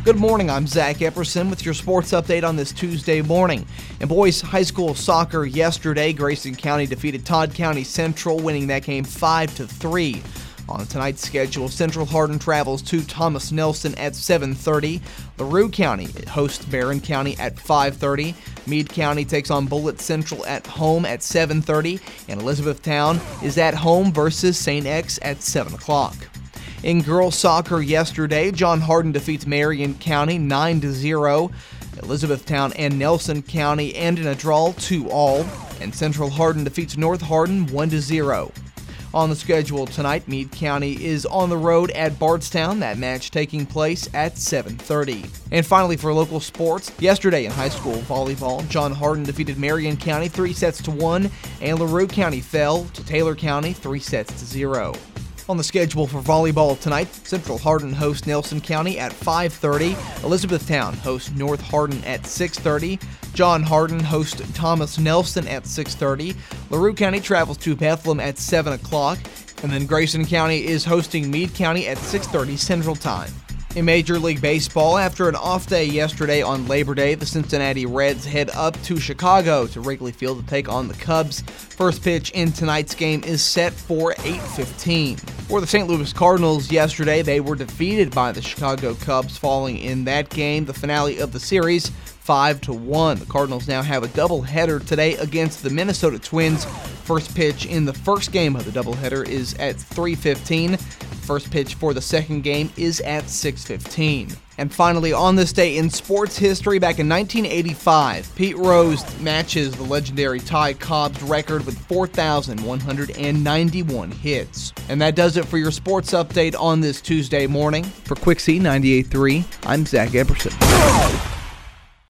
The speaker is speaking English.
Good morning, I'm Zach Epperson with your sports update on this Tuesday morning. In boys high school soccer yesterday, Grayson County defeated Todd County Central, winning that game 5-3. On tonight's schedule, Central Hardin travels to Thomas Nelson at 7:30. LaRue County hosts Barron County at 5:30. Meade County takes on Bullitt Central at home at 7:30. And Elizabethtown is at home versus St. X at 7 o'clock. In girls soccer yesterday, John Hardin defeats Marion County 9-0. Elizabethtown and Nelson County end in a draw 2-2. And Central Hardin defeats North Hardin 1-0. On the schedule tonight, Meade County is on the road at Bardstown, that match taking place at 7:30. And finally, for local sports, yesterday in high school volleyball, John Hardin defeated Marion County 3-1, and LaRue County fell to Taylor County 3-0. On the schedule for volleyball tonight, Central Hardin hosts Nelson County at 5:30, Elizabethtown hosts North Hardin at 6:30, John Hardin hosts Thomas Nelson at 6:30, LaRue County travels to Bethlehem at 7 o'clock, and then Grayson County is hosting Meade County at 6:30 Central Time. In Major League Baseball, after an off day yesterday on Labor Day, the Cincinnati Reds head up to Chicago to Wrigley Field to take on the Cubs. First pitch in tonight's game is set for 8:15. For the St. Louis Cardinals yesterday, they were defeated by the Chicago Cubs, falling in that game, the finale of the series, 5-1. The Cardinals now have a doubleheader today against the Minnesota Twins. First pitch in the first game of the doubleheader is at 3:15. First pitch for the second game is at 6:15. And finally, on this day in sports history, back in 1985, Pete Rose matches the legendary Ty Cobb's record with 4,191 hits. And that does it for your sports update on this Tuesday morning. For Quick C 98.3, I'm Zach Epperson.